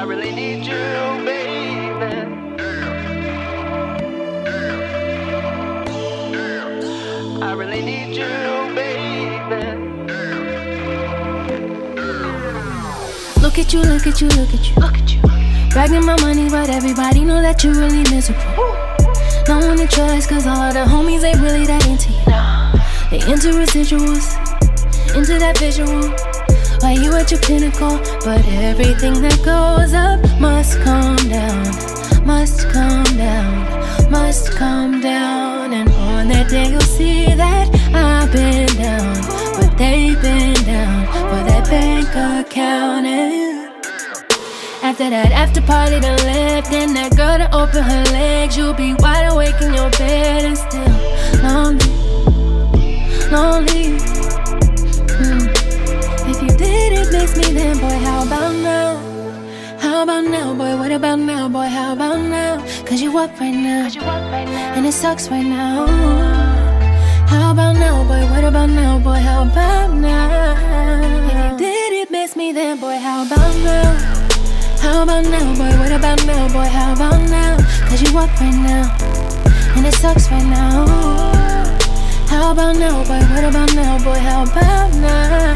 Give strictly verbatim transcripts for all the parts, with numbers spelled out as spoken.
really need you, baby. I really need you, baby. Look at you, look at you, look at you. Look at you. Bragging my money, but everybody know that you're really miserable. No one to trust, cause all the homies ain't really that into you. They into residuals, into that visual. Why you at your pinnacle, but everything that goes up must come down, must come down, must come down. And on that day you'll see that I've been down, but they've been down for that bank account. And after that after party done left, and that girl to open her legs, you'll be wide awake in your bed and still lonely, lonely. mm. If you did it miss me, then boy, how about now? How about now, boy, what about now, boy, how about now? Cause you up right now, and it sucks right now. How about now, boy, what about now, boy, how about now? If you did it miss me, then boy, how about now? How about now, boy, what about now, boy, how about now? Cause you up right now, and it sucks right now. How about now, boy, what about now, boy, how about now?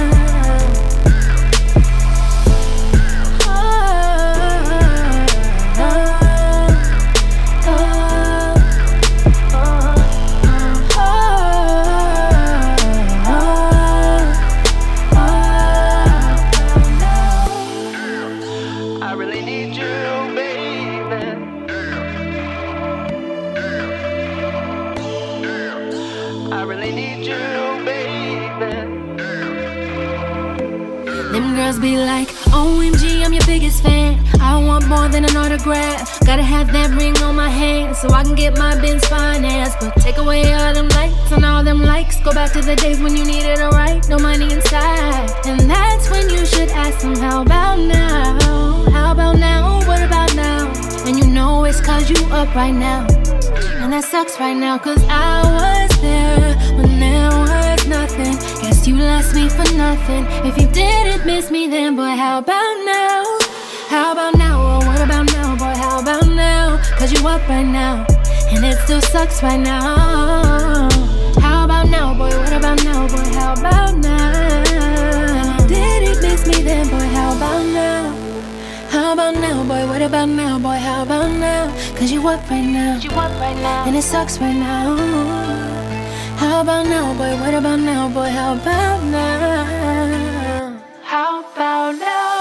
Be like, O M G, I'm your biggest fan. I want more than an autograph. Gotta have that ring on my hand so I can get my Benz financed. But take away all them lights and all them likes. Go back to the days when you needed a right, no money inside. And that's when you should ask them, how about now? How about now? What about now? And you know it's cause you up right now. And that sucks right now, cause I was there when there was nothing. Guess you lost me for nothing. If you didn't miss me, then boy, how about now? How about now? Or what about now, boy, how about now? Cause you up right now, and it still sucks right now. How about now, boy, what about now, boy, how about now? If you didn't miss me, then boy, how about now? How about now, boy, what about now, boy, how about now? Cause you up right now, You up right now. and it sucks right now. How about now, boy, what about now, boy, how about now? How about now?